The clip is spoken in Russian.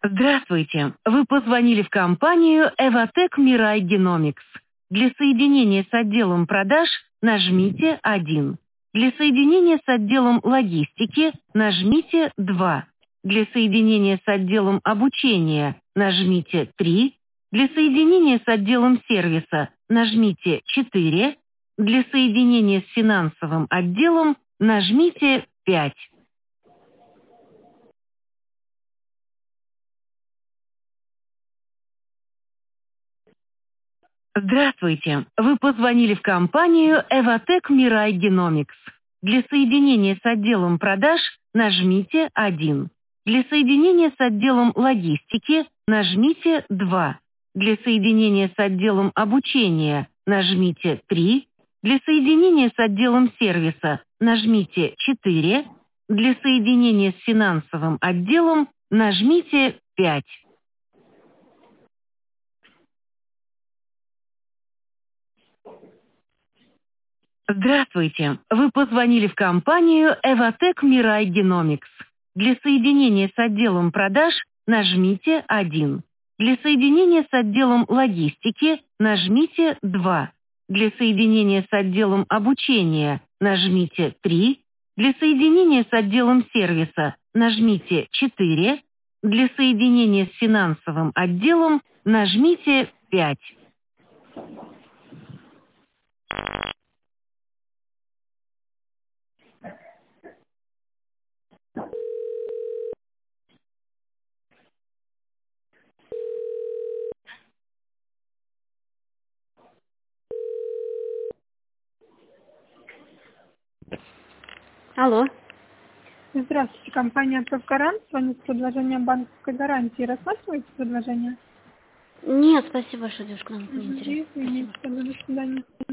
Здравствуйте. Вы позвонили в компанию Evotec Mirai Genomics. Для соединения с отделом продаж нажмите 1. Для соединения с отделом логистики нажмите 2. Для соединения с отделом обучения нажмите 3. Для соединения с отделом сервиса нажмите 4. Для соединения с финансовым отделом нажмите 5. Здравствуйте. Вы позвонили в компанию Evotec Mirai Genomics. Для соединения с отделом продаж нажмите 1. Для соединения с отделом логистики нажмите 2. Для соединения с отделом обучения нажмите 3. Для соединения с отделом сервиса нажмите 4. Для соединения с финансовым отделом нажмите 5. Здравствуйте. Вы позвонили в компанию Evotec Mirai Genomics. Для соединения с отделом продаж нажмите 1. Для соединения с отделом логистики нажмите 2. Для соединения с отделом обучения нажмите 3. Для соединения с отделом сервиса нажмите 4. Для соединения с финансовым отделом нажмите 5. Алло. Здравствуйте, компания «Профгарант». Звонит с предложением банковской гарантии. Рассматриваете предложение? Нет, спасибо большое, девушка, нам не интересно. Извините, до свидания.